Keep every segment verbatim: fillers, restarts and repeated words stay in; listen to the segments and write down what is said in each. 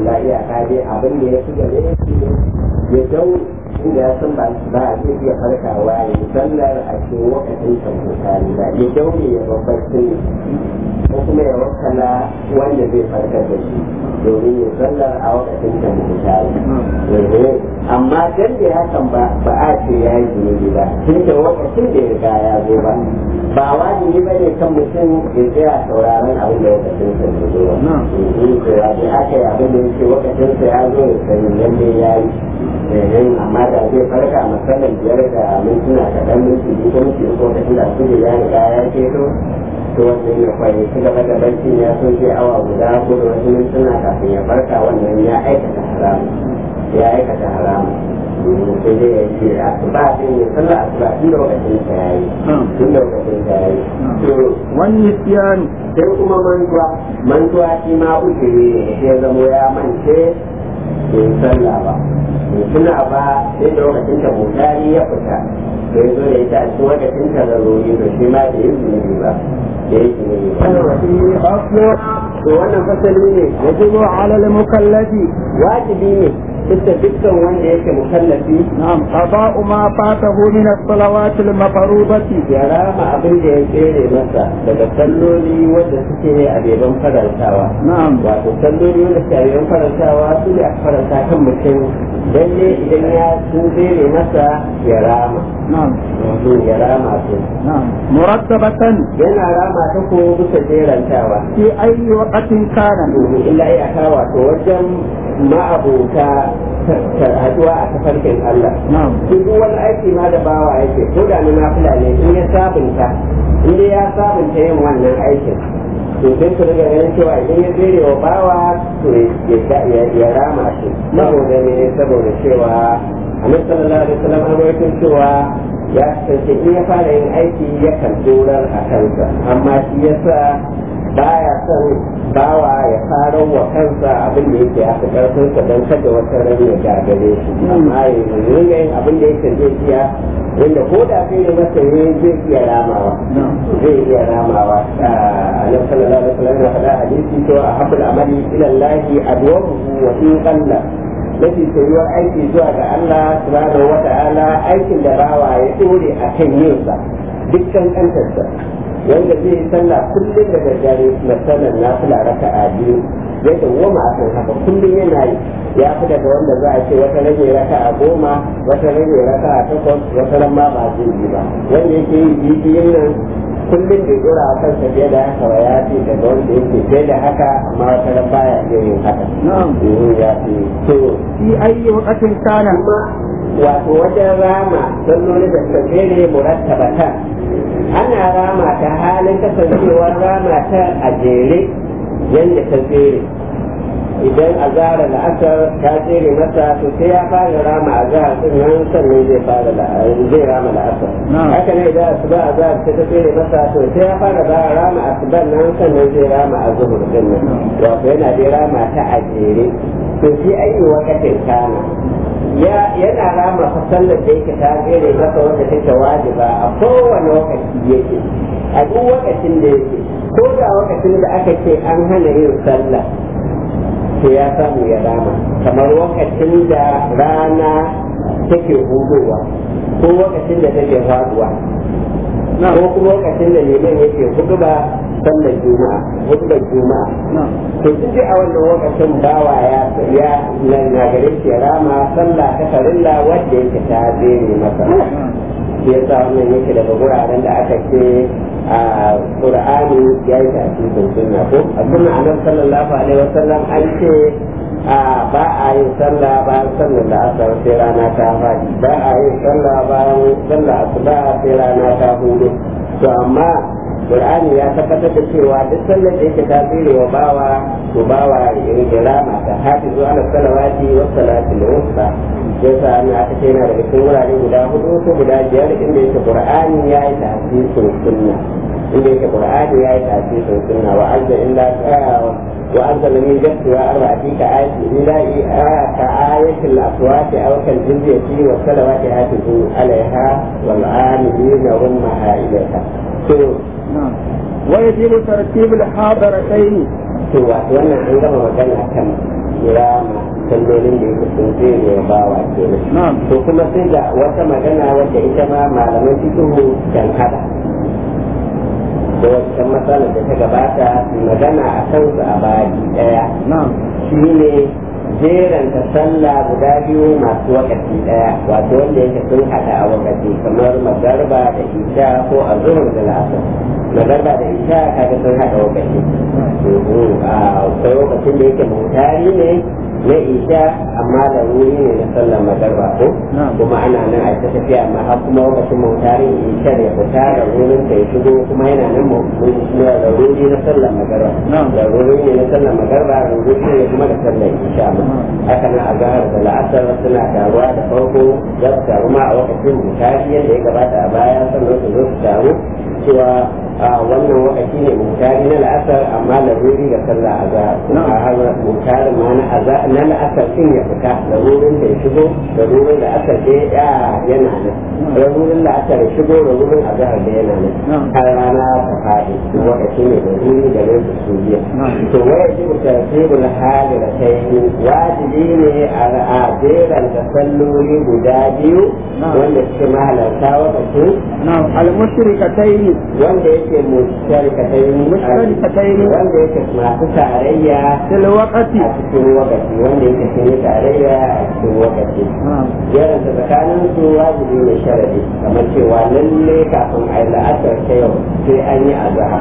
illa iyaka dai abin da ya fi gare shi ya dau inda ya san ba ba a zai iya farkawa ya sallar a cikin wakacin tamfutari ba ya daure ya babbaci ko kuma ya wakala wanda zai farkar da shi domin ya sallar a wakacin tamfutari amma dan da ya kan ba ba a ce ya yi zunubi ba tun da wakacin da ya riga ya zo ba ba wajibi ba ne kan mutum ya tsaya sauraron abin da wakacin sa ya zo ba ya ce aka yi abin da ya ce wakacin sa ya zo ya sani lalle ya yi amma da zai farka matsalar biyar da mintuna kaɗan minti biyu ko minti uku da shida su da ya riga ya keto to wannan ya kwaye su gaba da barci ya so zai awa guda ko da wasu mintuna kafin ya farka wannan ya aikata haramu ya aikata haramu sai dai ya ce asuba din ya sallah asuba tun da lokacin ta yayi tun da lokacin ta yayi to wani siyan sai kuma mantuwa mantuwa shi ma ujiri ne ya zamo ya mance bai sallah ba bai tuna ba sai da lokacin ta mutari ya fita da ya zo da ita a cikin lokacin ta zaruri to shi ma da yin zunubi ba da yi zunubi ba to wannan fasali ne yajibu ala al-mukallafi wajibi ne ita dukkan wanda yake mukallafi na'am qada'u ma fatahu min as-salawat al-mafrudati ya rama abin da ya tsere masa daga salloli wanda suke a beban farantawa na'am wato salloli wanda suke a beban farantawa su ne aka faranta kan mutum lalle idan ya sun tsere masa ya rama na'am ya rama su na'am murattabatan yana rama ta ko bisa jerantawa fi ayi waqtin kana domin illa ya kawo wato wajen ma'abuta haduwa a tafarkin Allah. Duk wani aiki ma da bawa yake ko da na nafila ne in ya sabunta in dai ya sabunta yin wannan aikin to sai su riga ganin cewa idan ya tsere wa bawa to ya rama shi saboda ne saboda cewa annabi sallallahu alaihi wasallam an rawaito cewa ya kasance in ya fara yin aiki yakan dorar a kansa amma shi yasa baya son bawa ya fara wa kansa abin da yake yafi karfinsa don kada wata ran ya gagare shi amma ya ringa yin abin da yake zai iya wanda ko da kai ne masa ne zai iya ramawa zai iya ramawa annabi sallallahu alaihi wasallam ya faɗa hadisi to a habbul amali ila Allah adwamu wa in qalla mafi soyuwar aiki zuwa ga Allah subhanahu wa ta'ala aikin da bawa ya dore akan yin sa dukkan kantarsa wanda zai yi sallah kullum da daddare na sallar nafila raka'a biyu ya dawwama a kan haka kullum yana yi ya fi daga wanda za a ce wata rage raka'a goma wata rage raka'a takwas wata ran ma ba zai yi ba wanda yake yi bibiyin nan kullum bai dora a kansa fiye da haka ba ya fi daga wanda yake fiye da haka amma wata ran baya iya yin haka ya fi to fi ayi waqtin kana wato wajen rama salloli da suka tsere murattabatan ana rama ta halin kasancewar rama ta a jere yadda ta tsere idan azara la'asar ta tsere masa to sai ya fara rama azara din nan sannan zai fara zai rama la'asar haka ne idan asuba azara ta tsere masa to sai ya fara rama asuba nan sannan zai rama azhur din nan wato yana da rama ta a jere to shi ayi wakatin kana ya yana rama fasallar da yake ta tsere masa wanda take wajiba a kowane lokaci yake a duk lokacin da yake ko da lokacin da aka ce an hana yin sallah to ya samu ya rama kamar lokacin da rana take hudowa ko lokacin da take faduwa ko kuma lokacin da neman yake huduba sallar juma'a hudubar juma'a to duk a wannan lokacin bawa ya ya na gare shi ya rama sallah ta farilla wadda yake ta tsere masa shi yasa wannan yake daga guraren da aka ce a Qur'ani ya yi tasirin sunna ko a sunna annabi sallallahu alaihi wasallam an ce ba a yin sallah bayan sallar da asar sai rana ta faɗi ba a yin sallah bayan sallar asuba sai rana ta hudu to amma Qur'ani ya tabbatar da cewa duk sallar da yake tasiri wa bawa to bawa ya rike rama ta hafizu ala salawati wa salati al-wusta yasa an aka ce yana daga cikin wurare guda hudu ko guda biyar inda yake Qur'ani ya yi tasirin sunna inda yake Qur'ani ya yi tasirin sunna wa azza illa wa anzal min jannati wa arba'ati ka ayati illa ka ayati al-aswat aw kal jizyati wa salawati hafizu alaiha wal amilina rummaha ilaiha to ويجب ترتيب الحاضرتين to wato wannan an gama magana kan rama sallolin da yake sun tsere ya bawa kenan to kuma sai ga wata magana wadda ita ma malaman fiqhu kan hada da wata matsalar da ta gabata magana a kansu a baki daya shi ne jeranta sallah guda biyu masu wakati daya wato wanda yake sun hada a wakati kamar magarba da isha ko a zuhur da la'asar magarba da isha kaga sun hada wakati a lokacin da yake mutari ne na isha amma da wuri ne na sallar magarba ko kuma ana nan a ta tafiya amma har kuma lokacin mutarin isha ya fita da wurin ta ya shigo kuma yana nan da wuri na sallar magarba da wuri ne na sallar magarba da wuri ne kuma da sallar isha ma haka nan a zahar da la'asar suna taruwa da farko za su taru ma a lokacin mutari yadda ya gabata a baya sannan su zo su taru cewa a wannan wakati ne mutari na la'asar amma laruri da sallah a za a har mutari ma na la'asar din ya fita larurin da ya shigo larurin da aka je ya yana nan larurin da aka shigo larurin a zahar da yana nan har rana ta faɗi wakati ne da ruri da rinsu su biya to waya ji mutartibul hali da kai wajibi ne a jeran da salloli guda biyu wanda suke mahalarta wakati al-mushrikatayn wanda yake musharikatayn musharikatayn wanda yake masu tarayya fil waqti a cikin wakati wanda yake cikin tarayya a cikin wakati yaran da tsakanin su wajibi ne sharadi kamar cewa lalle kafin a yi la'asar ta yau sai an yi azhar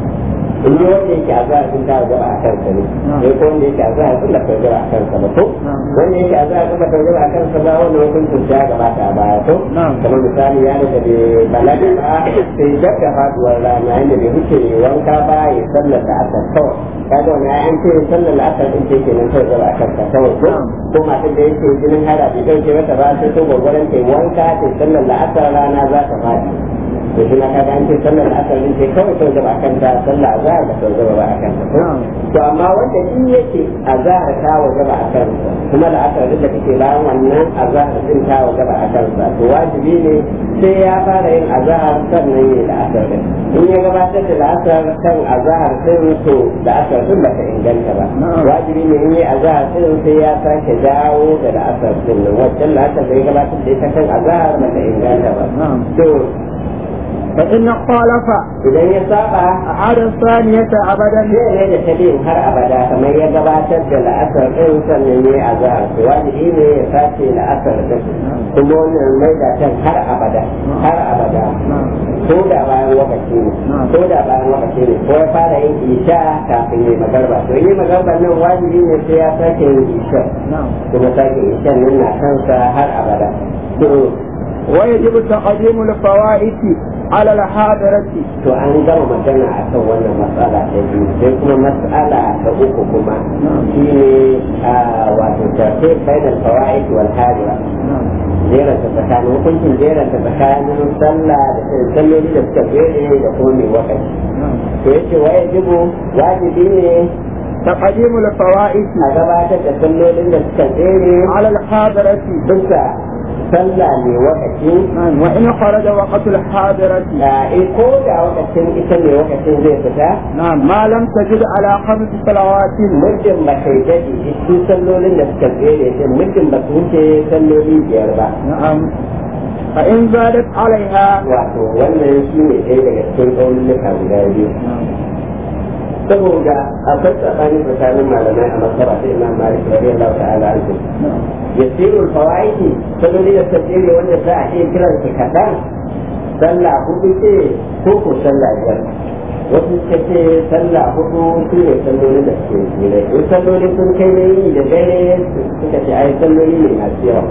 in yi wanda yake azhar sun ta gaba a kansa ne sai ko wanda yake azhar sun da ta gaba a kansa ba ko wanda yake azhar sun da ta gaba a kansa ba wanda hukuncin ta gabata a baya ko kamar misali ya da bai balaga ba sai daga faduwar rana yadda bai wuce wanka ba ya sallar da asar kawai kaga wani an ce sallar da asar din ce kenan sai gaba a kansa kawai ko ko matan da yake jinin hada bai dauke mata ba sai to gwagwaran ta wanka ta sallar da asar rana za ta fadi to kuma ka ga an ce sallar asar din ce kawai sau gaba akan ta sallar azhar da sau gaba akan ta to amma wanda in yake azhar ta wa gaba akan sa kuma da asar din da kake bayan wannan azhar din ta wa gaba akan sa to wajibi ne sai ya fara yin azhar sannan ya da asar din in ya gabatar da asar kan azhar din to da asar din ba ta inganta ba wajibi ne in yi azhar din sai ya sake dawo da asar din nan wacce da asar da ya gabatar da ita kan azhar ba ta inganta ba to فإن خالف إذا يسابع أحد الثانية أبدا ليه تبين هر أبدا كما يجبات الأثر إنسان من أزار واجبين يفاتي الأثر كمون الميدة هر أبدا هر أبدا سودا بان وقتين سودا بان وقتين هو فعلا إنشاء كافي مغربة وإني مغربة أنه واجبين سياسة إنشاء ثم ساكي إنشاء لنا خمسة هر أبدا ويجب تقديم الفوائد على الحاضرة. to an gama magana a kan wannan matsala ta biyu sai kuma matsala ta uku kuma shine wato tafi bainal fawaid wal hadira jera ta tsakanin hukuncin jera ta tsakanin sallah da salloli da suka fere da kuma mai wakati to yace wa yajibu wajibi ne تقديم الفوائد أجابات التسلل للتسلل على الحاضرة بسا صلى لوقتين وإن خرج وقت الحاضرة يقول وقتين إسم وقتين زي فتا نعم ما لم تجد على خمس صلوات مجم بخيجتي إسم سلول للتسلل مجم بكوشي سلول بيربا نعم فإن زادت عليها واتو وانا يشيني إيه لكتين قول لك أولادي saboda akwai tsakanin tsakanin malamai a masara ta imam malik radiyallahu ta'ala anhu yasirul fawaidi saboda da tafsiri wanda za a iya kiran shi kadan sallah hudu ce ko ko sallah biyar wasu suka ce sallah hudu su ne salloli da suke tsire in salloli sun kai da yi da dare suka ce ai salloli ne masu yawa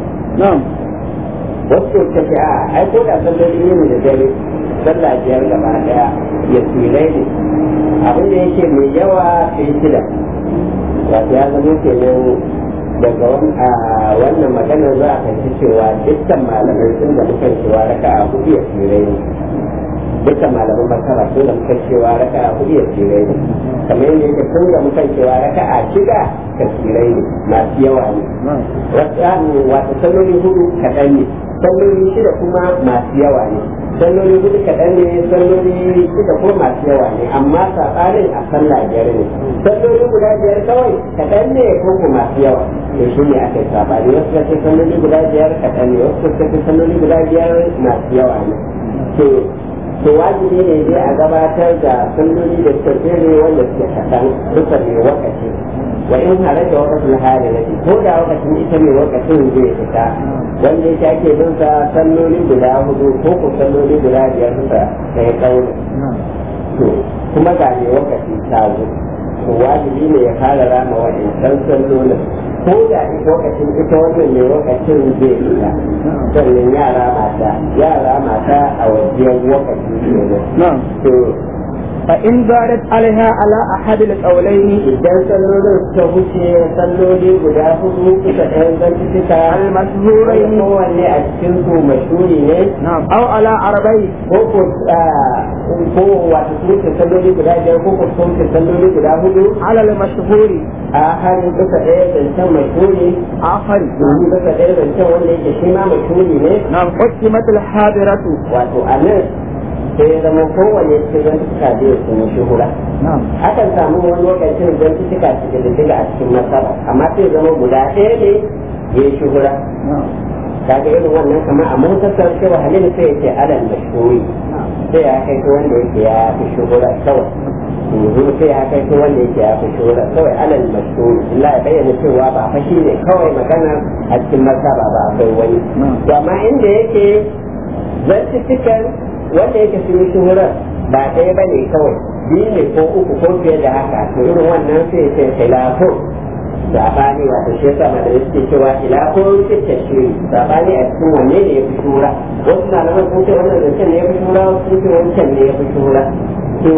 wasu suka ce a ai ko da salloli ne da dare sallah biyar gaba daya ya tsire ne abin da yake mai yawa sai shida wato ya zama kenan daga wannan magana za a fahimci cewa dukkan malamai sun da mukan cewa raka a hudu ya tsirai ne dukkan malaman martaba sun da mukan cewa raka a hudu ya tsirai ne kamar yadda yake sun da mukan cewa raka a shida ka tsirai ne masu yawa ne wato salloli hudu kaɗan ne salloli shida kuma masu yawa ne salloli gudu kaɗan ne salloli suka ko masu yawa ne amma saɓanin a sallah biyar ne salloli guda biyar kawai kaɗan ne ko ko masu yawa to shi ne aka yi saɓani wasu suka ce salloli guda biyar kaɗan ne wasu suka ce salloli guda biyar masu yawa ne to to wajibi ne dai a gabatar da salloli da suka tsere wanda suke kaɗan duka ne wakaci wa in halatta wakatin hali na ko da wakacin ita ne wakacin zai fita wanda ya ake bin sa salloli guda hudu ko ko salloli guda biyar suka kai kauri to kuma ga ne wakaci ta zo to wajibi ne ya fara rama wa'insan sallolin ko da lokacin ita wannan ne lokacin zai fita sannan yara mata yara mata a wajen lokacin ne to فإن زادت عليها على أحد القولين idan sallolin suka wuce salloli guda hudu kuka ɗayan zantuka المشهورين kowanne a cikin su mashhuri ne نعم أو على عربين ko ko ko wato su wuce salloli guda biyar ko ko su wuce salloli guda hudu على المشهور a harin kuka ɗaya zancen mashhuri آخر domin kuka ɗaya zancen wanda yake shi ma mashhuri ne نعم قسمت الحاضرة wato a nan sai ya zama kowane cikin zantuka zai su shuhura نعم akan samu wani lokacin zantuka cikin da diga a cikin masara amma sai zama guda ɗaya ne ya yi shuhura نعم kaga irin wannan kamar a mutasar cewa halin sai ya ce alal mashhuri sai ya kai wanda yake ya fi shuhura kawai yanzu sai ya kai wanda yake ya fi shuhura kawai alal mashhuri illa ya bayyana cewa ba fashi ne kawai magana a cikin masara ba akwai wani to amma inda yake zantukan wanda yake sun yi shuhurar ba ɗaya ba ne kawai biyu ne ko uku ko fiye da haka to irin wannan sai ce khilafo sabani wato shi yasa da yake cewa khilafo cikin shiri sabani a cikin wanne ne ya fi shuhura wasu malaman sun ce wannan zancen ne ya fi shuhura wasu sun ce wancan ne ya fi shuhura to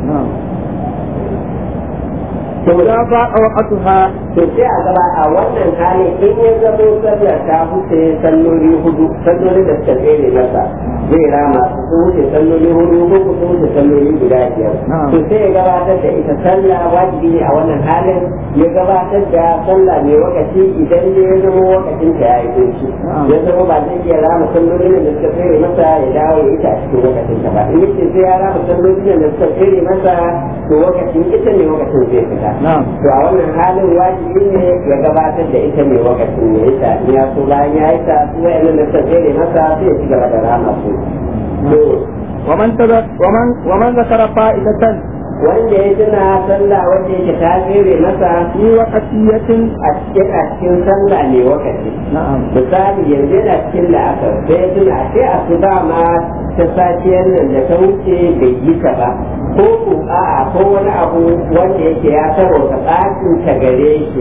to da ba waqtuha to sai a gaba a wannan hali in ya zamo sallar ta huce salloli hudu salloli da suka tsere masa zai rama su sun wuce salloli hudu ko ku sun wuce salloli guda biyar to sai ya gabatar da ita sallah wajibi ne a wannan halin ya gabatar da sallah mai wakaci idan dai ya zama wakacin ta yayi kunci ya zama ba zai iya rama sallolin da suka tsere masa ya dawo ya ita a cikin wakacin ta ba in yace sai ya rama sallolin da suka tsere masa to wakacin ita ne wakacin zai fita to a wannan halin wajibi ne ya gabatar da ita ne wakacin ne ita in ya so bayan ya yi ta su wa'annan da suka tsere masa sai ya ci gaba da rama su ومن تذكر ومن ومن ذكر فائدة wanda ya tuna sallah wanda yake ta tsere masa في وقتية a cikin a cikin sallah ne wakati نعم misali yanzu yana cikin la'asar sai ya tuna a ce a su ba ma ta safiyar nan da ta wuce bai yi ta ba ko ko a'a ko wani abu wanda yake ya saboda ɓacin ta gare shi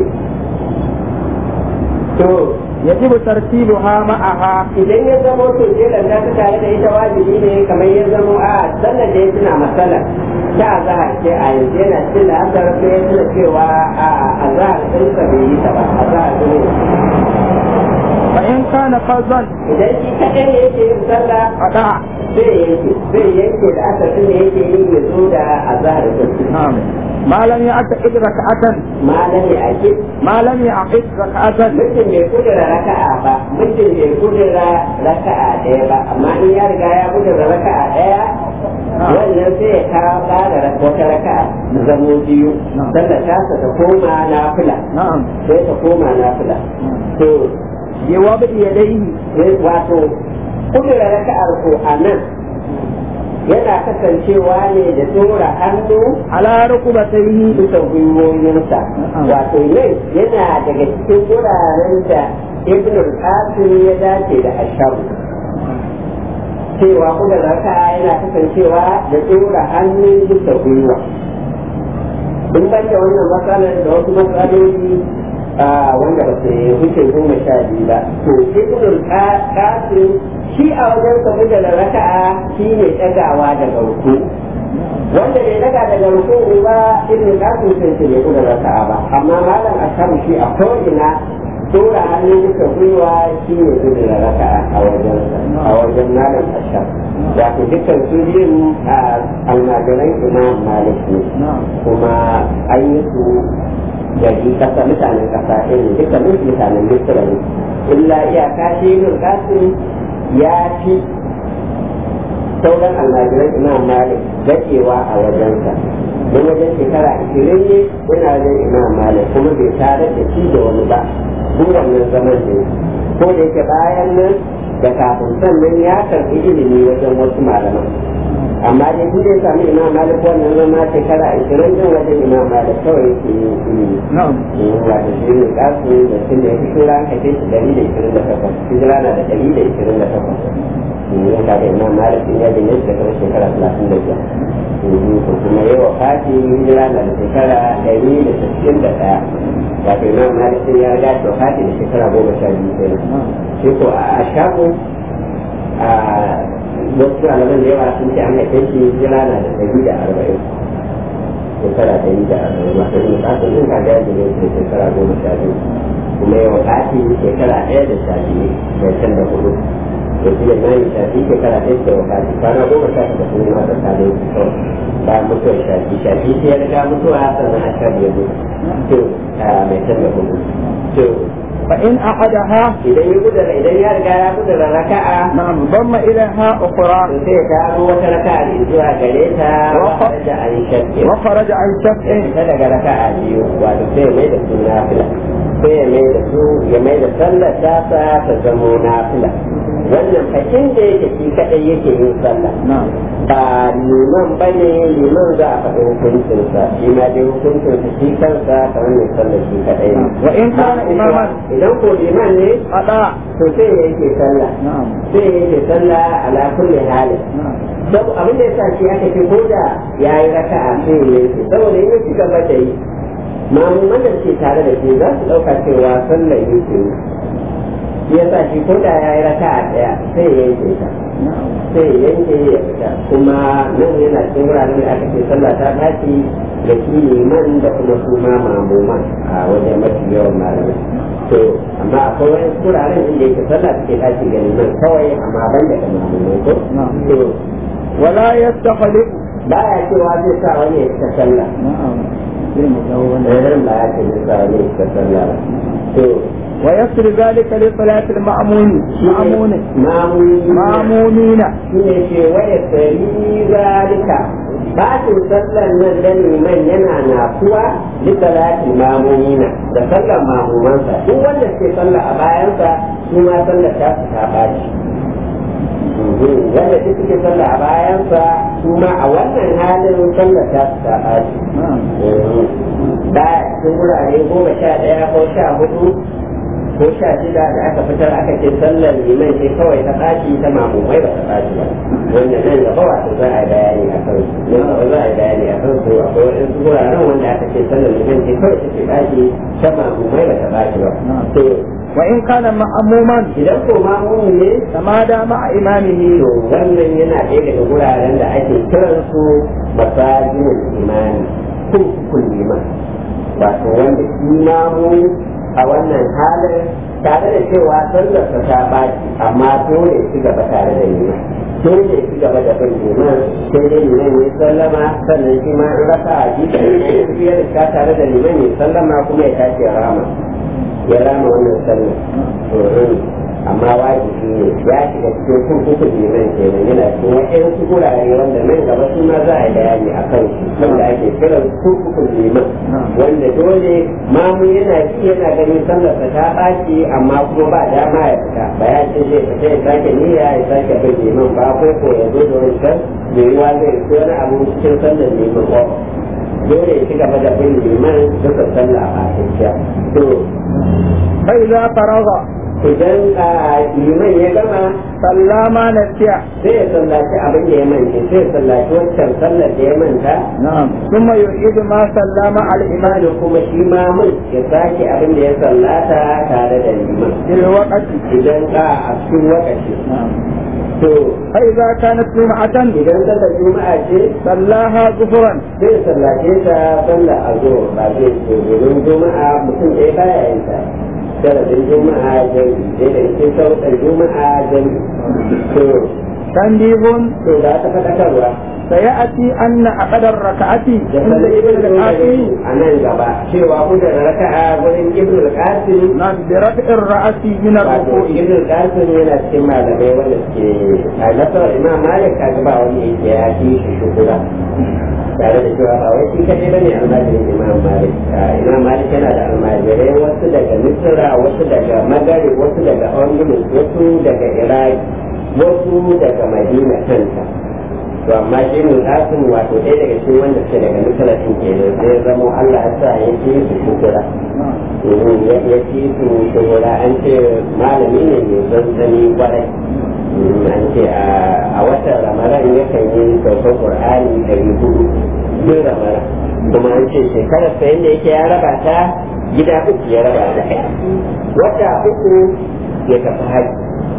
to يجب ترتيبها معها idan ya zamo to jelan da ta tare da ita wajibi ne kamar ya zamo a sannan da ya tuna matsala ta azahar ce a yanzu yana cikin da aka rafe ya tuna cewa a azahar ɗinsa bai yi ta ba azahar ne فإن كان فظا idan shi kaɗai ne yake yin sallah قطع zai yanke zai yanke da aka tuna yake yin ya zo da azahar ɗinsa نعم ما لم يعتقد ركعة malami a ke ما لم يعقد ركعة mutum bai kudura raka'a ba mutum bai kudura raka'a ɗaya ba amma in ya riga ya kudura raka'a ɗaya wannan sai ya kawo ƙara wata raka'a zamo biyu sannan tasa ta koma nafila نعم sai ta koma nafila to بوضع يديه sai wato kudura raka'ar ko a nan yana kasancewa ne da tura hannu على ركبتيه bisa gwiwoyinsa wato nan yana daga cikin wuraren da ibn al-qasim ya dace da ashabu cewa kuma raka yana kasancewa da tura hannu bisa gwiwa in banda wannan matsalar da wasu matsaloli wanda ba su wuce goma sha biyu ba to ibn al-qasim shi a wajen sa da raka'a shi ne ɗagawa daga ruku wanda bai daga daga ruku ba ibn qasim sai ce bai kula raka'a ba amma malam ashabu shi a ko'ina tura hannun duka gwiwa shi ne kula raka'a a wajen a wajen malam ashabu wato dukkan su biyun almajiran imam malik ne kuma an yi su gari kasa mutanen kasa irin dukkan mutanen misra ne illa iyaka shi ibn qasim ya fi sauran almajiran imam malik daɗewa a wajensa don wajen shekara ashirin ne yana wajen imam malik kuma bai tare da shi da wani ba duk wannan zaman ne ko da yake bayan nan da kafin sannan ya karɓi ilimi wajen wasu malaman amma dai duk da ya sami imam malik wannan zama shekara ashirin din wajen imam malik kawai yake yin ilimi wato shi ne kasu da tun da ya fi shura haife shi dari da ishirin da takwas hijira na da dari da ishirin da takwas yin ka da imam malik din ya binne shi da kamar shekara talatin da biyar ko kuma yi wa fati hijira na da shekara dari da sittin da ɗaya wato imam malik din ya riga shi wa fati da shekara goma sha biyu kenan shi ko a shago a wasu alaman da yawa sun ce an haife shi hijira na da dari da arba'in shekara dari da arba'in wato in ka sun ka ga yadda ne shekara goma sha biyu kuma yawa fati shekara ɗaya da sha biyu da can da hudu da shi da nani shafi shekara ɗaya da wakati kwana goma sha da kuma ma tsakanin su kawai bayan mutuwar shafi shafi sai ya riga mutuwa sannan a sha biyu to mai can da hudu to فإن أحدها إذا يقدر إذا يرجع يقدر ركعة نعم ضم إليها أخرى سيتاب وتركع الإسبوع جليتها وخرج عن شك وخرج عن شك فلق ركعة ديو وتسير ميد النافلة سير ميد السوء يميد الصلاة شاسة تسمو نافلة wannan fashin da yake shi kadai yake yin sallah ba liman bane liman za a faɗi hukuncinsa shi ma dai hukuncinsa shi kansa kamar mai sallah shi kadai ne wa in kana imaman idan ko liman ne ada to sai yake sallah sai yake sallah ala kulli halin sabu abin da yasa shi aka ce ko da yayi raka'a sai yake saboda in ci gaba da yi mamuman da ke tare da shi za su ɗauka cewa sallah yake yi ya sa shi ko da ya yi raka a ɗaya sai ya yanke ta sai ya yanke ya fita kuma nan yana cikin wuraren da aka ce sallah ta tashi da shi liman da kuma su ma mamuman a wajen mafi yawan malamai to amma akwai wani wuraren inda yake sallah take tashi ga liman kawai amma ban da ga mamumai ko to wala yastakhlifu baya cewa zai sa wani ya fita sallah ba ya ce zai sa wani ya fita sallah to ويسر ذلك لصلاة المأمون مأمون مأمونين ويسر ذلك بعد صلى النزل من ينعنى قوى لصلاة المأمونين ده صلى المأمومان هو الذي صلى أبايانسا ثم صلى شاف شاباش wanda duk suke sallah a bayansa su ma a wannan halin sallah ta su ta ɓaci da sun wurare goma sha ɗaya ko sha hudu ko sha shida da aka fitar aka ce sallar liman ce kawai ta ɓaci ta mamumai ba ta ɓaci ba wanda nan gaba wato za a bayani a kan su nan gaba za a bayani a kan su akwai waɗansu wuraren wanda aka ce sallar liman ce kawai ta ce ɓaci ta mamumai ba ta ɓaci ba وإن كان مأموما إذا كان مأموما تمادى مع إمامه wannan yana ɗaya daga wuraren da ake kiran su masajinin imani kurkukun liman wato wanda imamu a wannan halin tare da cewa sallarsa ta baki amma dole ya ci gaba tare da liman dole ya ci gaba da bin liman sai dai liman ya sallama sannan shi ma in rasa a jiki ya riska tare da liman ya sallama kuma ya tashi ya rama ya rama wannan sallar amma wajibi ne ya shiga cikin kurkukun liman kenan yana cikin waɗansu gurare wanda nan gaba su ma za a yi bayani a kan su wanda ake kiran kurkukun liman wanda dole mamu yana ci yana ganin sallarsa ta ɓaci amma kuma ba dama ya fita ba ya ce zai fita ya sake niyya ya sake bin liman ba ko ko ya zo da wani can mai yiwa zai ci wani abu cikin sallar liman ko dole ya ci gaba da bin liman duka sallah a cikin to فإذا فرغ idan liman ya gama sallama na siya sai ya sallaci abin da ya manta sai ya sallaci wancan sallar da ya manta na'am kuma yu'idu ma sallama al-imam da kuma shi ma mun ya sake abin da ya sallata tare da liman bil waqti idan ka a cikin wakaci to fa idza kanat jum'atan idan sallar juma'a ce sallaha zuhuran sai ya sallace ta sallar azhur ba zai ce domin juma'a mutum ɗaya baya yin ta sharadin juma'a jami sai da cikin sauƙar juma'a jami to تنبيه to da ta faɗakarwa سيأتي أن أقد الركعة da عند sanin ابن ibn القاسم a nan gaba cewa kudin raka'a gurin ibn al-qasim نعم برفع الرأس من wato الركوع. ibn al-qasim yana cikin malamai wanda suke a nasarar imam malik ka ba wani yake ya fi shi shukura tare da cewa ba wai shi kadai bane almajirin imam malik imam malik yana da almajirai wasu daga misra wasu daga magari wasu daga andalus wasu daga iraq wasu daga madina kanta to amma shi mun kasin wato ɗaya daga cikin wanda suke daga misalacin kenan sai zamo Allah ya sa ya ci su shukura ya ci su shukura an ce malami ne mai zanzani kwarai an ce a watan ramadan ya kan yi saukar qur'ani ɗari hudu duk ramadan kuma an ce shekarar sa yadda yake ya raba ta gida uku ya raba ta wata uku ya tafi haji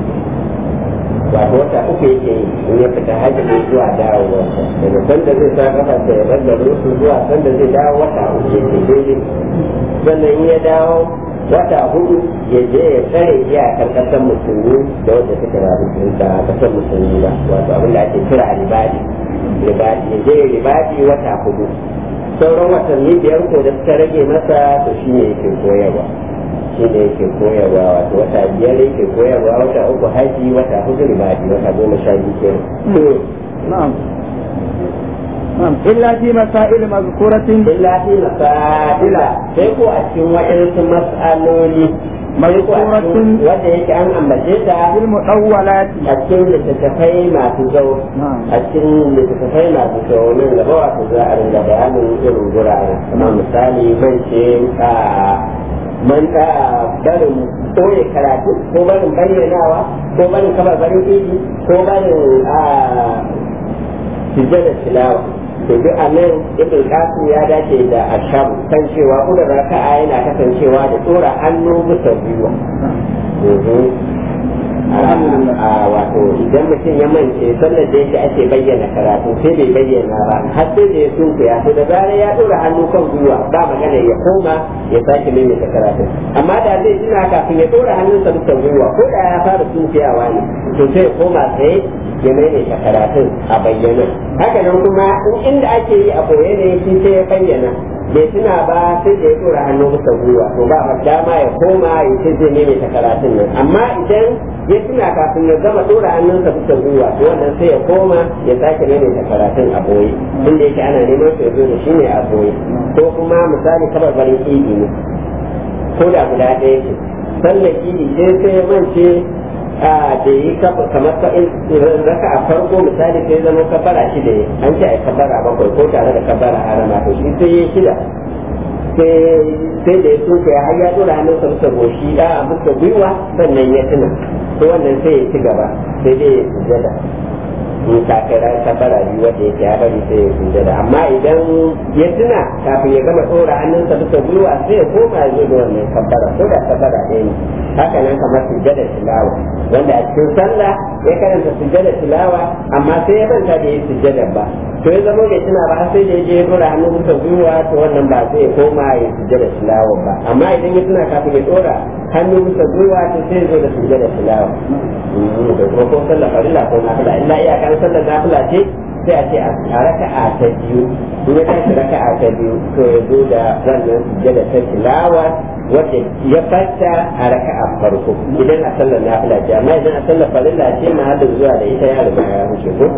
wato wata uku yake in ya fita hajji ne zuwa dawowa daga sanda zai sa kafa ta ya bar su zuwa sanda zai dawo wata uku yake daidai sannan in ya dawo wata hudu ya je ya tsare iyakar kasar musulmi da wanda suka rabu da kasar musulmi ba wato abin da ake kira ribadi ribadi ya je ribadi wata hudu sauran watanni biyar ko da suka rage masa to shi ne yake koyarwa shi ne yake koyarwa wato wata biyar yake koyarwa wata uku haji wata hudu ribadi wata goma sha biyu kenan. نعم نعم إلا في مسائل مذكورة illa fi masaila sai ko a cikin wa'insu mas'aloli mai ko a cikin wanda yake an ambace ta في المطولات. a cikin littattafai masu zau a cikin littattafai masu zau nan gaba wato za a ringa bayanin irin guraren kamar misali man ce a man ka barin koye karatu ko barin bayyanawa ko barin kamar barin idi ko barin a sujjada tilawa to duk a nan ibn qasim ya dace da asham kan cewa kudin raka'a yana kasancewa da tsora hannu bisa gwiwa a wato idan mutum ya mance sallar da yake ake bayyana karatu sai bai bayyana ba har sai da ya sunkuya to da zarar ya dora hannu kan gwiwa ba magana ya koma ya sake maimaita karatu amma da zai tuna kafin ya dora hannunsa bisa gwiwa ko da ya fara sunkuyawa ne to sai ya koma sai ya maimaita karatun a bayyana haka nan kuma in inda ake yi a boye ne shi sai ya bayyana bai tuna ba sai da ya dora hannu bisa gwiwa to ba ma dama ya koma ya ce zai maimaita karatun nan amma idan ya tuna kafin ya gama dora hannunsa bisa gwiwa to wannan sai ya koma ya sake maimaita karatun a boye inda yake ana neman su ya zo da shi ne a boye ko kuma misali kamar barin idi ne ko da guda ɗaya ce sallar idi sai sai ya mance da yi kamar raka a farko misali sai zama kabara shi da an ce a yi kabara bakwai ko tare da kabara harama to shi sai ya shida sai da ya soke har ya dora hannun sa bisa goshi a bisa gwiwa sannan ya tuna to wannan sai ya ci gaba sai dai ya sujada in ka kai ran kabara biyu wanda yake ya bari sai ya sujada amma idan ya tuna kafin ya gama dora hannun sa bisa gwiwa sai ya koma ya zo da wannan kabara ko da kabara ɗaya ne haka nan kamar sujjada tilawa wanda a cikin sallah ya karanta sujjada tilawa amma sai ya manta da yi sujjada ba to ya zama bai tuna ba sai da ya je ya dora hannun bisa gwiwa to wannan ba sai ya koma ya sujjada tilawa ba amma idan ya tuna kafin ya dora hannun bisa gwiwa to sai ya zo da sujjada tilawa da kuma ko sallah farilla ko nafila illa iyakan sallar nafila ce sai a ce a raka'a ta biyu in ya tashi raka'a ta biyu to ya zo da wannan sujjada ta tilawa wadda ya fata a raka'a farko idan a sallar nafila ce amma idan a sallar farilla ce mahallin zuwa da ita ya riga ya wuce ko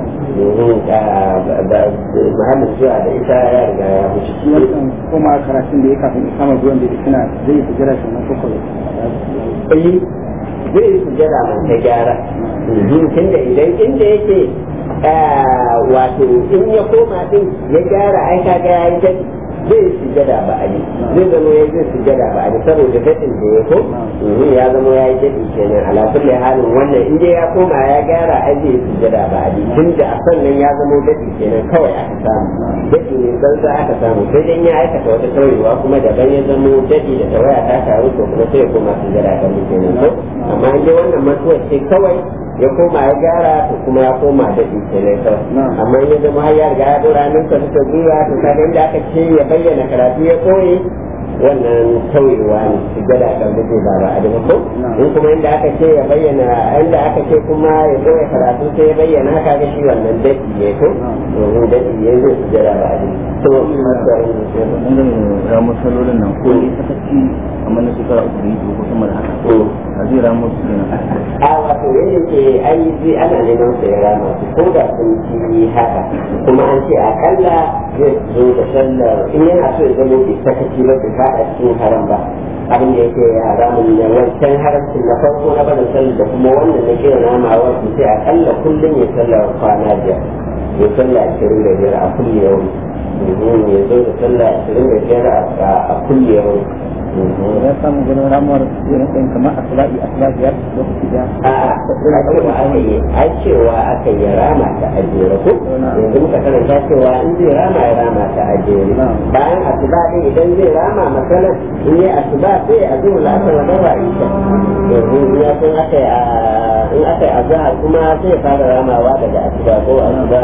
mahallin zuwa da ita ya riga ya wuce kuma karatun da ya kafin kama zuwan da suna zai yi sujjada sannan ko kawai zai yi sujjada mai ta gyara tunda idan inda yake wato in ya koma din ya gyara ai kaga ya yi jadi zai sujjada ba a yi zai zama ya zai sujjada ba a yi saboda dadin da ya ko ya zama ya yi jadi kenan ala kulli halin wannan in ya koma ya gyara ai zai sujjada ba a yi tunda a sannan ya zama dadi kenan kawai aka samu dadi ne san sa aka samu sai dan ya aikata wata tawayewa kuma daban ya zama dadi da tawaya ta taru to kuma sai ya koma sujjada kan kenan ko amma in dai wannan mutuwa ce kawai ya koma ya gyara to kuma ya koma da kenan kawai amma ya zama har ya riga ya dora nan sa ta gwiwa to kaga inda aka ce ya bayyana karatu ya koyi wannan tauyewa ne sujjada kan da ba ba a da ko in kuma inda aka ce ya bayyana inda aka ce kuma ya zo ya karatu sai ya bayyana haka ga shi wannan dadi ne ko domin dadi ne zai sujjada ba a da to inda ya masalolin nan ko ne sakaci amma na shekara uku ne ko kuma da haka ko a zai ramu su ne a wato yadda ke aiki ana neman su ya rama su ko da sun ci haka kuma an ce akalla zai zo da sallar in yana so ya zama bai sakaci ba bai fada cikin haram ba abin da yake haramun ne wancan haramcin na farko na barin sallar da kuma wannan na kira namawa su sai akalla kullum ya sallar kwana biyar ya sallar ashirin da biyar a kulle yau ya zo da sallar ashirin da biyar a kulle yau ya samu gudun ramuwar yin ɗin kamar asila'i asila'i ya lokaci da a cewa aka yi a cewa aka yi rama ta ajiyar ko yanzu muka karanta cewa in zai rama ya rama ta ajiyar bayan asuba ɗin idan zai rama matsalar in yi asuba sai a zuwa la'asar da ba isha yanzu ya san aka yi in aka yi azahar kuma sai ya fara ramawa daga asuba ko asuba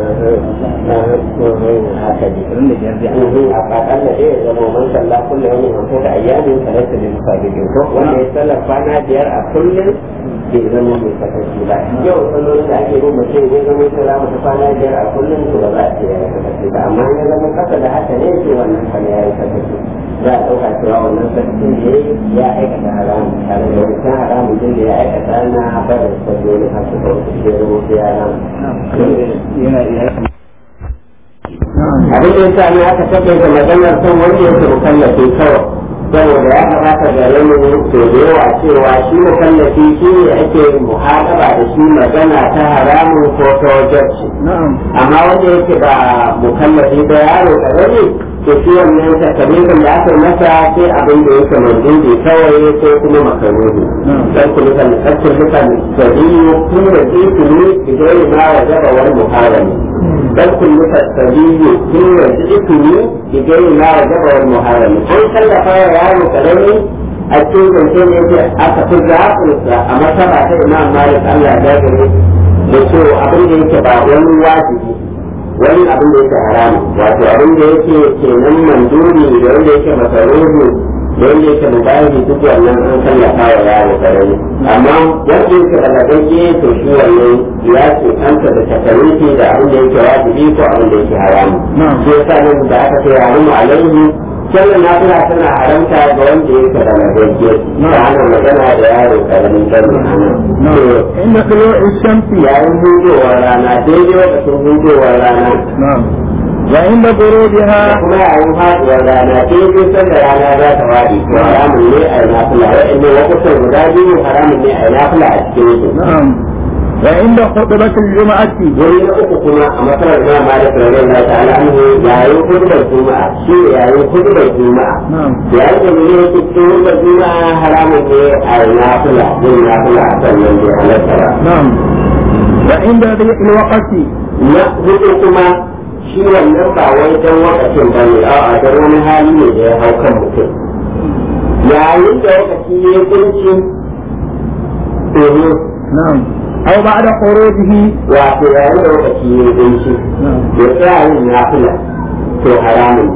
haka ne a ƙaƙar da ɗaya zama man sallah kullum wani manto da ayyamin talata da musabilin ko wanda ya sallar kwana biyar a kullum bai zama mai sakaci ba yau sallolin da ake bin mutum ya zama ya rama ta kwana biyar a kullum to ba za a ce ya yi sakaci ba amma ya zama kasa da haka ne ke wannan kan ya yi sakaci za a ɗauka cewa wannan sakacin da ya aikata haramu tare da wani kan haramu din da ya aikata na barin sallolin har su kawo su ya zama su ya rama. abin da ya sa ne aka tabbata maganar son wanda ya ke mukallafi kawai saboda ya kamata ga ranar to da yawa cewa shi mukallafi shi ne ake muhaɗaba da shi magana ta haramun ko ta wajarci amma wanda yake ba mukallafi ba yaro ƙarami to shi wannan sakamakon da aka masa sai abin da yake mandubi kawai ko kuma makaroni dan kuma kan tsakkin dukan sabiyu kun da zikiri idan ma wajaba wal muharrami dan kullu tasabiyu kun da zikiri idan ma wajaba wal muharrami an kallafa yaro karami a cikin zance ne yake aka fi zaɓinsa a masaba ta imam malik Allah ya gare da so abin da yake ba wani wajibi wani abin da yake haramu wato abin da yake kenan manduri da wanda yake masarufi da wanda yake mubahi duk wannan an kallafa wa yaro karami amma wanda yake balagagge to shi wannan ya ce kanta da takarufi da abin da yake wajibi ko abin da yake haramu shi yasa nan da aka ce haramu alaihi sannan na tana tana haramta ga wanda yake balagagge ta hana magana da yaro karamin karni inda kalo ishamsi yayin hudowar rana daidai lokacin hudowar rana wa inda gurubiha kuma yayin faduwar rana daidai sanda rana za ta wadi to haramun ne a yi nafila wa'annan lokutan guda biyu haramun ne a yi nafila a cikin su wa inda khutbatul juma'ati wani na uku kuma a matsalar na malik radiyallahu ta'ala anhu yayin khutbar juma'a shi yayin khutbar juma'a yayin da ne yake cikin khutbar juma'a haramun ne a yi nafila yin nafila a sannan da halatta ba wa inda dhi'il waqti na hudu kuma shi wannan ba wai dan wakacin ba ne a'a dan wani hali ne da ya hau kan mutum yayin da wakaci ya kunci na'am أو بعد خروجه wato yayin da lokaci ya kunci ya tsaya yin nafila to haramun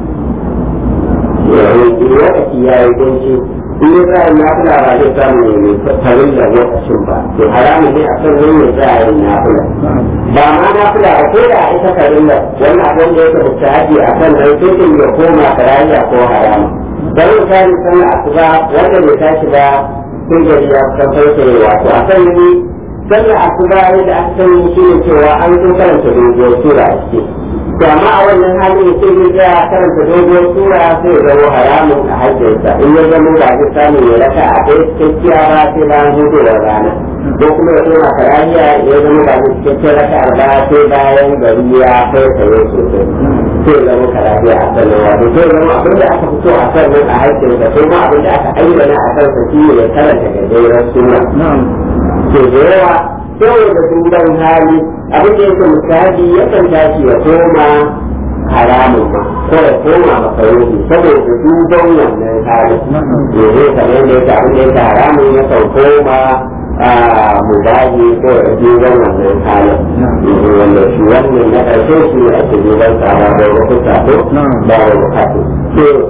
ne yayin da lokaci ya yi kunci in ya tsaya yin nafila ba zai samu ne mai farin da lokacin ba to haramun ne a kan yin ya tsaya yin nafila ba ma nafila ba ko da ita farin da wani abin da yake mutahaji a kan nan sai ya koma karayya ko haramun dan misali sallar asuba wanda bai tashi ba sun gari ya tabbatar wato a kan yi sallar asuba da aka sani shi ne cewa an sun karanta doguwar sura a ciki to amma a wannan hali sai ya ga karanta doguwar sura sai ya zama haramun a hajjinsa in ya zama ba zai samu ya raka a ɗaya cikakkiya ba sai bayan hudowar rana ko kuma ya zama karariya ya zama ba zai cikakken raka ba sai bayan gari ya kai tsaye sosai sai zama karariya a sannan wato sai zama abin da aka fito a sannan a hajjinsa ko ma abin da aka ayyana a kansa shi ne ya karanta gajeren sura ke da yawa saboda duban hali abin da yake misali yakan tashi ya koma haramun ma ko ya koma makaroni saboda duban wannan hali yanzu kamar da yake abin da yake haramun ya kan koma mubahi ko ya duban wannan halin wanda shi wannan na ƙarshe shi ne ake duban tsara da wasu sabo ba da bukatu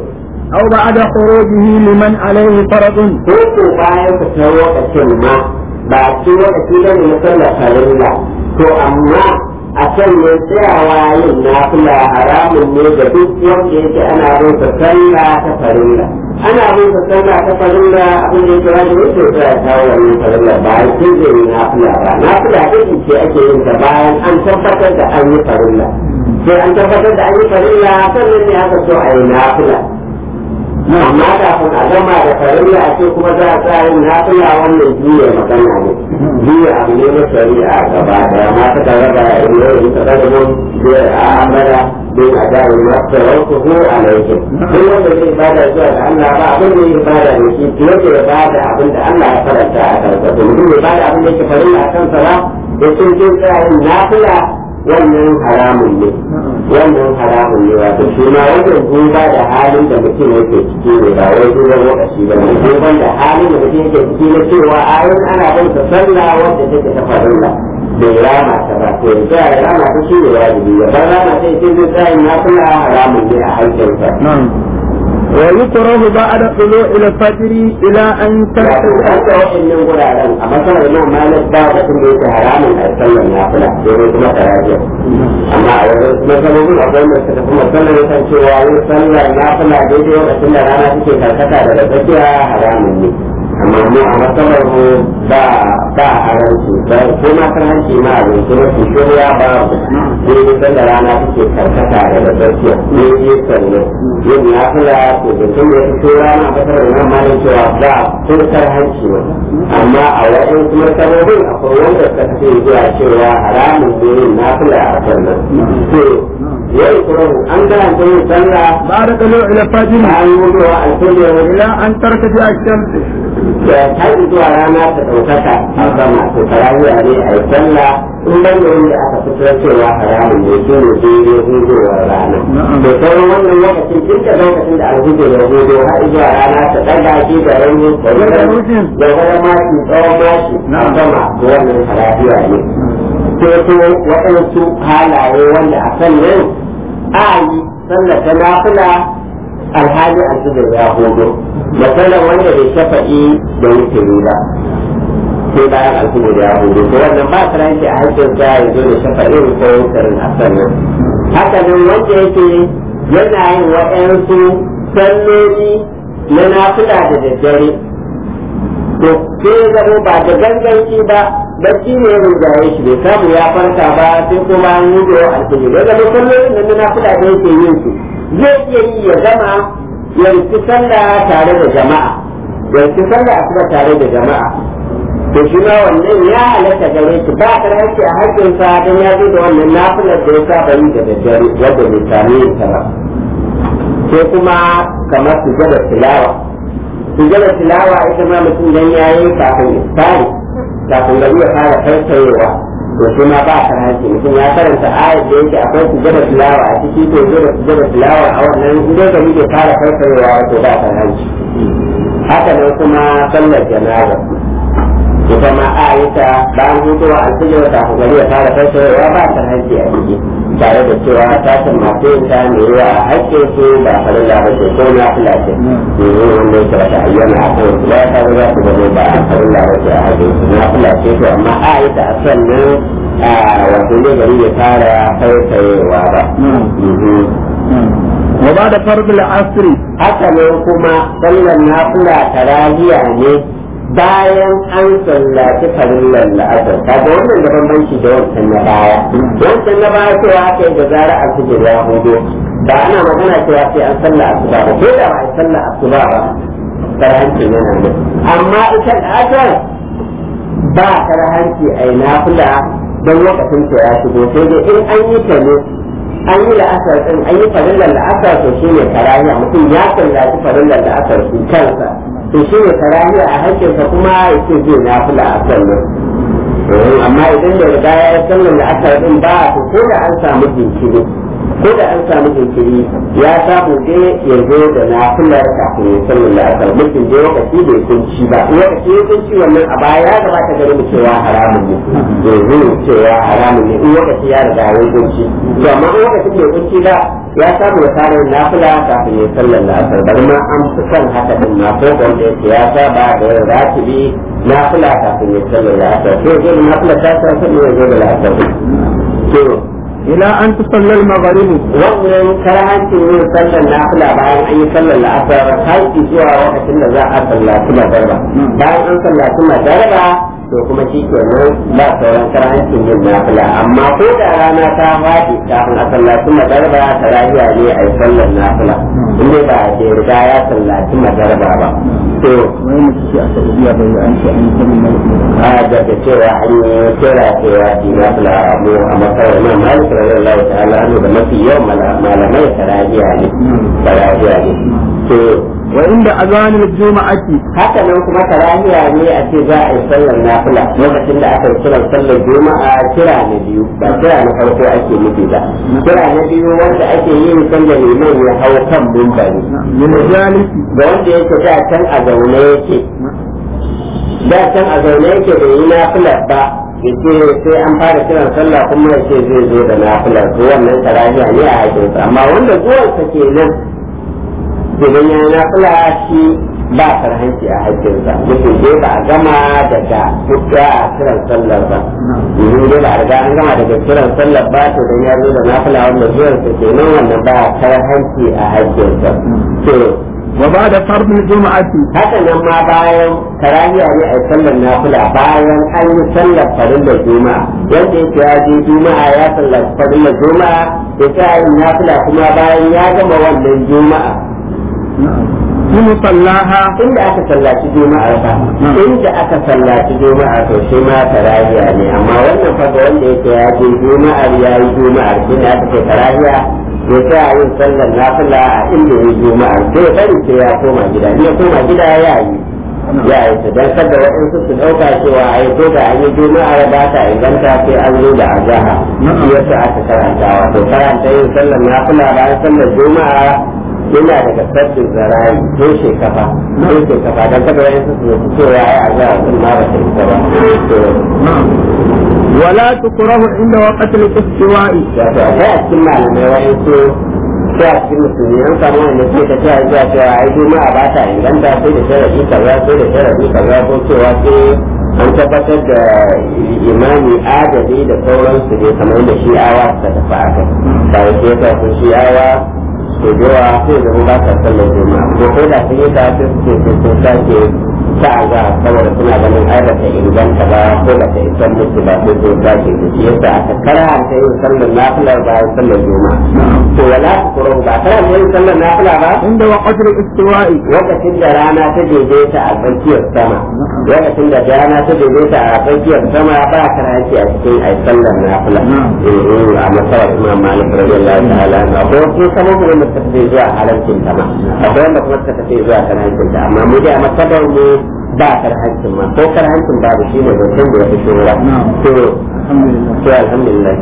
أو بعد خروجه لمن عليه فرض. ko bayan fitar lokacin ma ba a cikin lokaci ba ne na sallar farilla to amma a can ne tsayawa yin nafila haramun ne da duk wanda yake ana bin sa sallah ta farilla ana bin sa sallah ta farilla abin da yake wani yake tsaya ta wannan farilla ba a cikin zai yi nafila ba nafila ɗin ce ake yin ta bayan an tabbatar da an yi farilla sai an tabbatar da an yi farilla sannan ne aka so a yi nafila amma kafin a gama da farilla a ce kuma za a sa yin nafila wannan jiya magana ne jiya abu ne na shari'a gaba daya ma ta tare da yau ta da mun a amara don a jari na tsaron ku ko a laifin duk wanda zai bada zuwa da Allah ba abin da ya bada da shi fiye da ya bada abin da Allah ya faranta a kansa to mutum ya bada abin da yake farilla a kansa ba ya ce zai tsaya yin nafila wannan haramun ne wannan haramun ne wato shi ma wajen duba da halin da mutum yake ciki ne ba wai duban lokaci ba ne duban da halin da mutum yake ciki na cewa ayin ana bin sa sallah wanda take ta farilla bai rama ta ba to yanzu ya rama ta shi ne wajibi ya bar rama ta ce zai tsaya na kula haramun ne a haƙƙinsa ويكره بعد طلوع الفجر إلى أن ترتد. حتى وإن نقول على مثلا الإمام مالك بعد كل حرام الأرسل النافلة يقول كما تراجع أما مثلا يقول أقول مثلا مثلا شوى يصلى النافلة جيدي وأسلى لنا في كالكتا لدفتها حرام مني أما مو أما صبره با با حرامشي كما كرهنشي ما أقول كما في شوريا باب جيدي صلى لنا في كالكتا لدفتها يجي صلى yin nafila ko da sun yi fito rana ba tare da malin cewa ba sun karhanci ba amma a wajen kuma sabobin akwai wanda suka ce zuwa cewa haramun ne yin nafila a sannan to yayi kuma an karanta yin sallah ba da kalo ila fajr an yi zuwa alfajr ila an tarkaji ash-shams da har zuwa rana ta daukaka a sama to tarawih ne a sallah in ban da wanda aka fitar cewa haramun ne shi ne sai ya hudu wa rana to sauran wannan lokacin duk da lokacin da alhudu da hudu har zuwa rana ta daga shi da rauni da wani maki tsawon maki a sama da wannan harafiya ne sai to waɗansu halaye wanda a kan nan a yi sallar ta nafila alhali alhudu ya hudu misalan wanda bai shafa'i da wuce ba sai bayan alkumu da ya hudu to wannan ba ta ranke a haƙƙin sa ya zo da shafa'in ko wukarin asan nan haka nan wanda yake yana yin waɗansu salloli na nafila da daddare to sai ya zama ba da ganganci ba bacci ne ya rinjaye shi bai samu ya farka ba sai kuma an yi da alkumu ya zama sallolin nan na nafila da yake yin su zai iya yi ya zama ya rufi sallah tare da jama'a ya rufi sallah asuba tare da jama'a to shi ma wannan ya halatta gare shi ba ka ranci a haƙƙinsa don ya zo da wannan nafilar da ya saba yi da daddare wadda bai sami yin ta ba sai kuma kamar sujada tilawa sujada tilawa ita ma mutum dan ya yi kafin iftari kafin gari ya fara farfayewa to shi ma ba ka ranci mutum ya karanta ayat da yake akwai sujada tilawa a ciki to zo da sujada tilawa a wannan idan gari bai fara farfayewa to ba ka ranci haka nan kuma sallar janaza ita ma a yi ta bayan hutuwa alfijir ta gari ya fara fashewa ba ta hanci a ciki tare da cewa tashin masu yin ta mai ruwa a haƙƙin su ba farilla ba ce ko na filace domin wanda yake wata ayyana a kan su ba ta za su zama ba a farilla ba ce a haƙƙin su na filace to amma a yi ta a sannan wato ne gari ya fara fashewa ba. wa ba da fardul asri haka ne kuma sallar nafila tarahiya ne bayan an sallaci farillar la'asar kaga wannan da bambanci da wancan na baya wancan na baya cewa aka yi da zara alfijir ya hudu ba ana magana cewa sai an sallah asuba ba ko da ba a sallah asuba ba karhanci yana nan amma ita la'asar ba karhanci a yi nafila don lokacin ta ya shigo sai dai in an yi ta ne an yi la'asar din an yi farillar la'asar to shine karahiya mutum ya sallaci farillar la'asar shi kansa to shi ne karahiya a hakkinsa kuma ya ce zai nafila a sannan amma idan da riga ya yi sallan da aka din ba to ko da an samu jinkiri ko da an samu jinkiri ya samu dai ya zo da nafilar kafin ya sallan da aka mutum dai lokaci bai kunci ba lokaci ya kunci wannan a baya ya gabata gare mu cewa haramun ne yanzu cewa haramun ne in lokaci ya riga ya kunci to amma in lokacin bai kunci ba ya samu ya fara yin nafila kafin ya sallar la'asar bari ma an fi son haka din ma ko wanda yake ya saba da yin ratibi nafila kafin ya sallar la'asar sai ya zo da nafila ta sa sai ya zo da la'asar to ila an tusalla al-maghrib wannan karahancin yin sallar nafila bayan an yi sallar la'asar har zuwa lokacin da za a sallaci magarba bayan an sallaci magarba to kuma shi kenan ba sauran karahancin yin nafila amma ko da rana ta faɗi kafin a sallaci magarba ta rahiya ne a yi sallar nafila inda ba a ke riga ya sallaci magarba ba to wani mutum ce a saudiya bai an ce an yi sallar a daga cewa an yi kera cewa shi nafila a mu a masarautar nan malik radiyallahu ta'ala anhu da mafi yawan malamai ta rahiya ne ta rahiya ne to wa inda azanil juma'ati haka nan kuma karahiya ne a ce za a yi sallar nafila lokacin da aka kira sallar juma'a kira na biyu ba kira na farko ake nufi ba kira na biyu wanda ake yin sallar liman ya hau kan mimbari min jalisi ga wanda yake da can a zaune yake da can a zaune yake da yi nafilar ba yace sai an fara kiran sallah kuma yace zai zo da nafilar to wannan karahiya ne a hakinsa amma wanda zuwansa kenan idan ya nafila shi ba karhanci a haƙƙinsa mutum dai ba a gama daga kuka a kiran sallar ba idan dai ba a riga an gama daga kiran sallar ba to dan ya zo da nafila wanda zuwan sa kenan wannan ba karhanci a haƙƙinsa to wa ba'da fardul juma'ati haka nan ma bayan karahiya ne a sallar nafila bayan an yi sallar farillar juma'a wanda yake ya je juma'a ya sallar farillar juma'a ya ta yin nafila kuma bayan ya gama wannan juma'a fi musallaha inda aka sallaci juma'a ba inda aka sallaci juma'a to shi ma karahiya ne amma wannan fa ga wanda yake ya je juma'ar ya yi juma'ar shi ne aka ce karahiya ya sa yin sallar nafila a inda ya yi juma'ar sai bari sai ya koma gida ne ya koma gida ya yi ya yi ta dan kada waɗansu su ɗauka cewa a yi ko da an yi juma'ar ba ta inganta sai an zo da azaha shi yasa aka karanta wato karanta yin sallar nafila bayan sallar juma'a yana daga sabbin zarayi ko shekafa ko shekafa don kada wani su su su cewa ya a za a sun ma ba ta isa ba wala tukrahu inda waqtil istiwa'i wato a kai a cikin malamai wani su sai a cikin musulmi an samu wanda ke ta cewa zuwa cewa ai juma'a ba ta inganta sai da sharadi kaza sai da sharadi kaza ko cewa sai an tabbatar da imani adadi da sauransu ne kamar da shi'awa suka tafi a kai kawai sai ya tafi shi'awa to da yawa sai zama ba ta sallar juma'a ko ko da sun yi ta sai suke sun sake ta ga saboda suna ganin ai ba ta inganta ba ko ba ta isar musu ba sai sun sake da shi yasa aka karanta yin sallar nafila ba sallar juma'a to wala kuro ba karanta yin sallar nafila ba inda waqtil istiwa'i lokacin da rana ta daidaita a tsakiyar sama lokacin da rana ta daidaita a tsakiyar sama ba karanci a cikin ai sallar nafila eh a masarar Imam Malik radiyallahu ta'ala anhu ko kuma kuma da tafi zuwa halarcin ta ma akwai wanda kuma ta tafi zuwa karhancin ta amma mu da masabar mu ba karhancin ma ko karhancin babu shi ne da san da ya fi shura to to alhamdulillah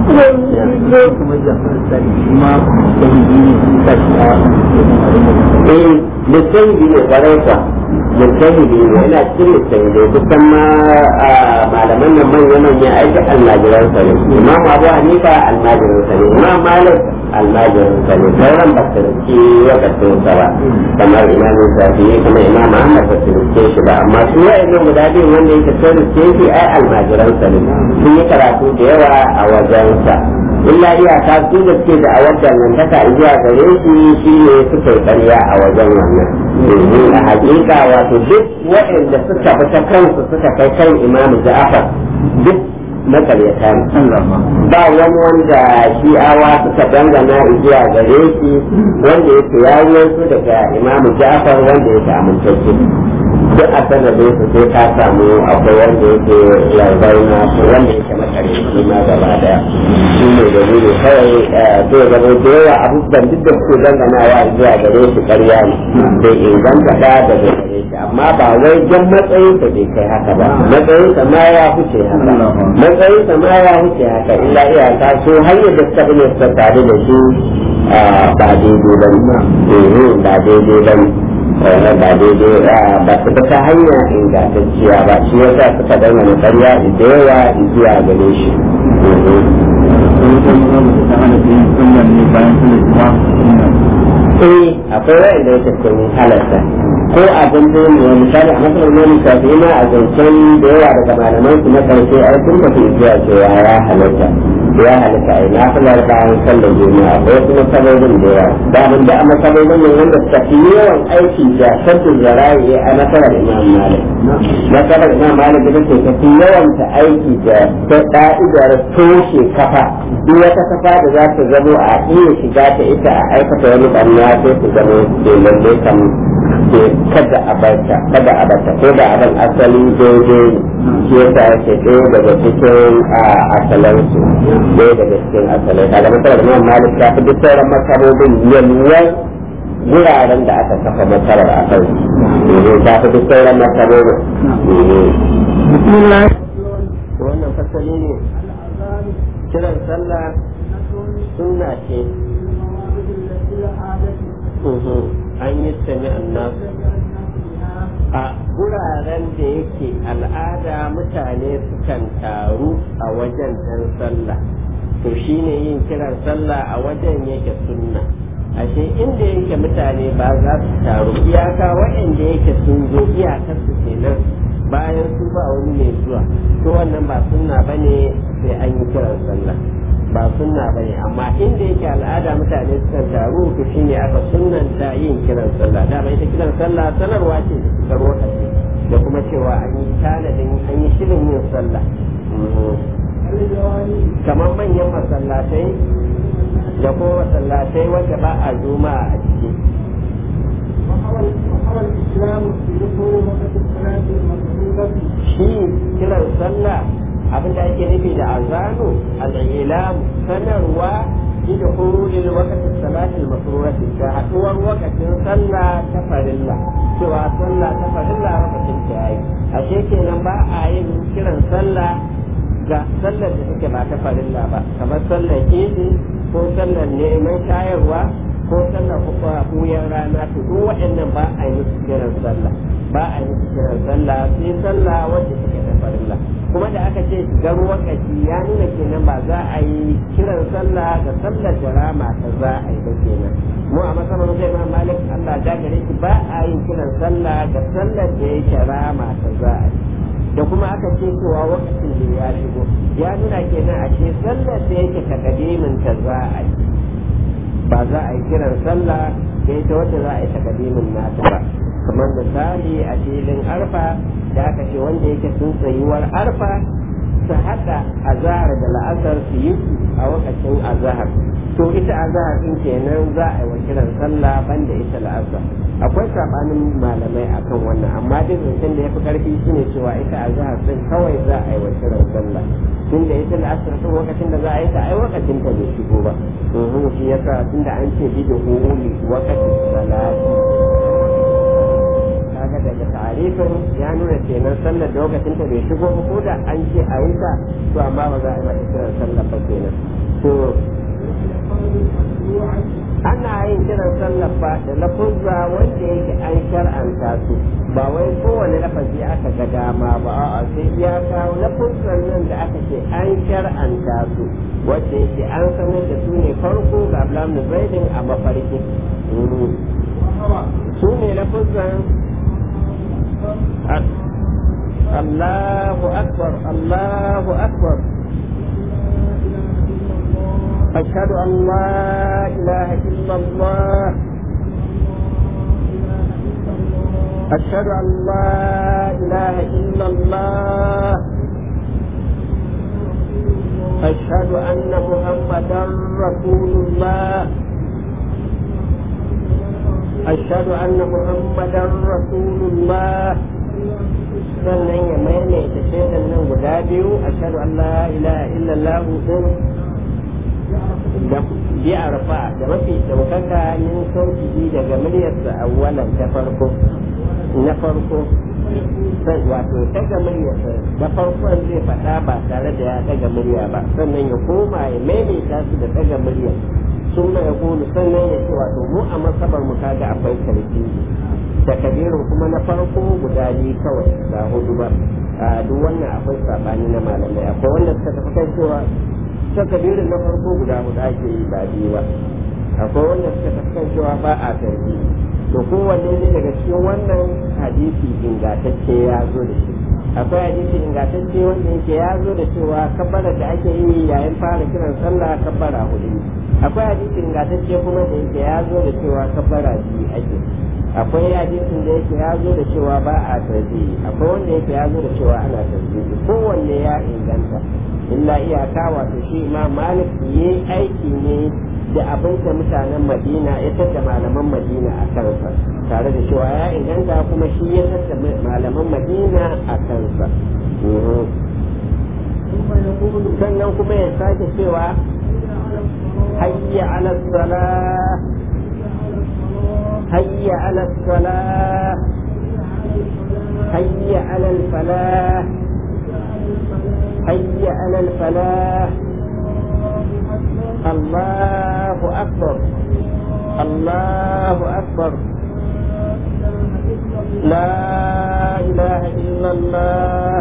eh mutum ne kwarai kwa mujtahidi ne yana cikin mujtahidi kusan ma malaman nan manya manya aiki almajiran sa ne imam abu hanifa almajiran sa ne imam malik almajiran sa ne sauran ba su rike wakacin sa ba kamar imam shafi'i kuma imam ahmad ba su rike shi ba amma su wa'annan guda biyu wanda yake sun rike shi ai almajiran sa ne sun yi karatu da yawa a wajen sa illa iyaka su da suke da a wajen nan taka zuwa gare shi shi ne suka yi ƙarya a wajen wannan a hakika wato duk waɗanda suka bi ta kansu suka kai kan imamu ja'afar duk makaryata ne ba wani wanda shi'awa suka dangana zuwa gare shi wanda yake yawo su daga imamu ja'afar wanda yake amintacce duk a sanadin su sai ka samu akwai wanda yake larbaina wanda yake makaryaci ma gaba daya shi ne da ne kawai zai zama da yawa abubuwan duk da suke danganawa zuwa gare shi karya ne bai inganta da daga gare shi amma ba wai jan matsayin sa bai kai haka ba matsayin sa ma ya huce haka matsayin sa ma ya huce haka illa iyaka so hanyar da suka bi suka tare da shi ba daidai ba ne ba daidai ba ne ba daidai ba su ta hanya ingantacciya ba shi yasa suka dangana karya da yawa zuwa gare shi eh akwai wa'anda yake sun halarta ko abin da ne wani misali a matsalar wani shafi ma a zancen da yawa daga malaman su na karshe ai sun tafi zuwa cewa ya halatta ya halatta ai na fular bayan sallar juma'a ko kuma sabobin da yawa da abin da a matsalolin nan wanda suka fi yawan aiki da sabbin zara'i a matsalar imam malik matsalar imam malik da take tafi yawan ta aiki da ka'idar toshe kafa duk wata kafa da za ta zamo a iya shiga ta ita a aikata wani ɓanna sai su zama lalle kan kada a barta kada a barta ko da abin asali daidai ne shi yasa yake ɗaya daga cikin asalansu ɗaya daga cikin asalai kaga matsalar imam malik ta fi duk sauran masarobin yalwar wuraren da aka kafa matsalar a kai ta fi duk sauran masarobin wannan fasali ne kiran sallah sunna ce an yi sami annasu a guraren da yake al'ada mutane sukan taru a wajen ɗan sallah to shine yin kiran sallah a wajen yake sunna ashe inda yake mutane ba za su taru iyaka waɗanda yake sun zo iyakar su kenan bayan su ba wani mai zuwa to wannan ba sunna bane sai an yi kiran sallah ba sunna bane amma inda yake al'ada mutane suka taru to shine aka sunnanta yin kiran sallah dama ita kiran sallah sanarwa ce da suka lokaci da kuma cewa an yi tanadin an yi shirin yin sallah kamar manyan masallatai da kuma masallatai wanda ba a juma'a a ciki shi kiran sallah abinda ake nufi da azanu al-ilam sanarwa da hulul waqti salati al-mafruḍati da haduwar waqtin sallah ta farilla cewa sallah ta farilla lokacin ta yayi ashe kenan ba a yin kiran sallah ga sallar da take ba ta farilla ba kamar sallar idi ko sallar neman shayarwa ko sallar kuma buyan rana to duk waɗannan ba a yi musu kiran sallah ba a yi musu kiran sallah sai sallah wacce take ta farilla kuma da aka ce shigar wakati ya nuna kenan ba za a yi kiran sallah ga sallar da rama ta za a yi ba kenan mu a masarar zai ma malik Allah da gare shi ba a yin kiran sallah ga sallar da yake rama ta za a yi da kuma aka ce cewa wakacin da ya shigo ya nuna kenan a ce sallar da yake takadimin ta za a yi ba za a yi kiran sallah da ita wacce za a yi takadimin nata ba kamar misali a filin arfa da aka ce wanda yake sun tsayuwar arfa su haɗa azahar da la'asar su yi a wakacin azahar to ita azahar din kenan za a yi wa kiran sallah banda ita la'asar akwai sabanin malamai akan wannan amma duk zancen da ya fi karfi shine cewa ita azahar din kawai za a yi wa kiran sallah tunda ita la'asar din wakacin da za a yi ta ai wakacin ta bai shigo ba to shi yasa tunda an ce bi da huli wakacin salati kaga daga tarifin ya nuna kenan sallar da lokacin ta bai shigo ba ko da an ce a yi ta to amma ba za a yi mata kiran sallar ba kenan to ana yin kiran sallar ba da lafuzza wanda yake an shar'anta su ba wai kowane lafazi aka ga dama ba a'a sai ya kawo lafuzzan nan da aka ce an shar'anta su wanda yake an sanar da su ne farko ga Abdullahi Zaidin a mafarki su ne lafuzzan Allahu akbar Allahu akbar أشهد أن لا إله إلا الله أشهد أن لا إله إلا الله أشهد أن محمدا رسول الله أشهد أن محمدا رسول الله sannan ya maimaita shaidan nan guda biyu ashhadu an la ilaha illallah din da bi arfa da mafi daukaka min sauki daga muryarsa awwalan ta farko na farko sai wato daga muryarsa da farkon zai faɗa ba tare da ya daga murya ba sannan ya koma ya maimaita su da daga murya sun mai kulu sannan ya ce wato mu a masabar mu kaga akwai karfi takabirin kuma na farko guda biyu kawai ba hudu ba a duk wannan akwai sabani na malamai akwai wanda suka tafi kai cewa takbirin na farko guda hudu ake yi ba biyu ba akwai wanda suka tafkan cewa ba a tarbi to kowanne ne daga cikin wannan hadisi ingantacce ya zo da shi akwai hadisi ingantacce wanda yake ya zo da cewa kabbara da ake yi yayin fara kiran sallah kabbara hudu akwai hadisi ingantacce kuma da yake ya zo da cewa kabbara biyu ake akwai hadisin da yake ya zo da cewa ba a tarbi akwai wanda yake ya zo da cewa ana tarbi kowanne ya inganta illa iyaka wato shi imam malik yi aiki ne da abin da mutanen madina ya tattara malaman madina a kansa tare da cewa ya inganta kuma shi ya tattara malaman madina a kansa sannan kuma ya sake cewa hayya ala salah hayya ala salah hayya ala falah hayya ala falah الله أكبر الله أكبر لا إله إلا الله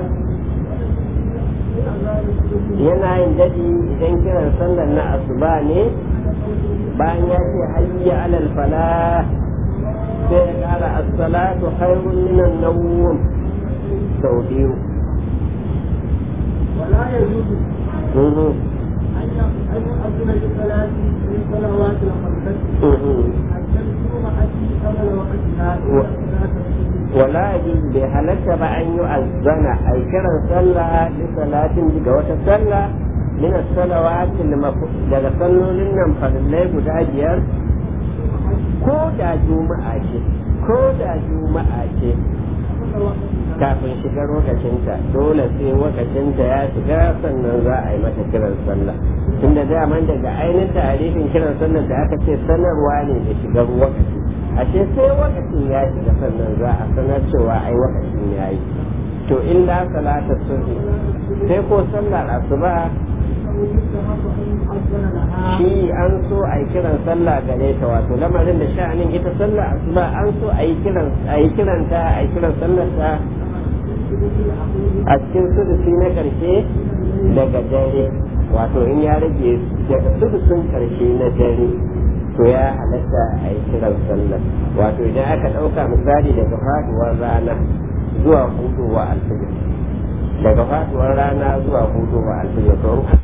yana yin daɗi idan kiran sallar na asuba ne bayan ya ce hayya alal falah sai ya ƙara as-salatu khairun minan nawm sau biyu ولا يجوز أن يؤذن للصلاة من صلوات الخمسة حتى الجمعة قبل وقتها ولا يجوز بهلك بأن يؤذن أي كرا صلى لصلاة جوة صلى من الصلوات daga sallolin nan farillai guda biyar ko da juma'a ce ko da juma'a ce kafin shigar wakacinta dole sai wakacinta ya shiga sannan za a yi mata kiran sallah tunda daman daga ainihin tarihin kiran sallah da aka ce sanarwa ne da shigar wakaci ashe sai wakacin ya shiga sannan za a sanar cewa ai wakacin ya yi to illa salata sunni sai ko sallar asuba shi an so a yi kiran sallah gare ta wato lamarin da sha'anin ita sallah asuba an so a yi kiran a yi kiranta a yi kiran sallar ta a cikin sudusi na karshe daga dare wato in ya rage daga sudusin karshe na dare to ya halatta a yi kiran sallar wato idan aka ɗauka misali daga faduwar rana zuwa hudowa alfijir daga faduwar rana zuwa hudowa alfijir to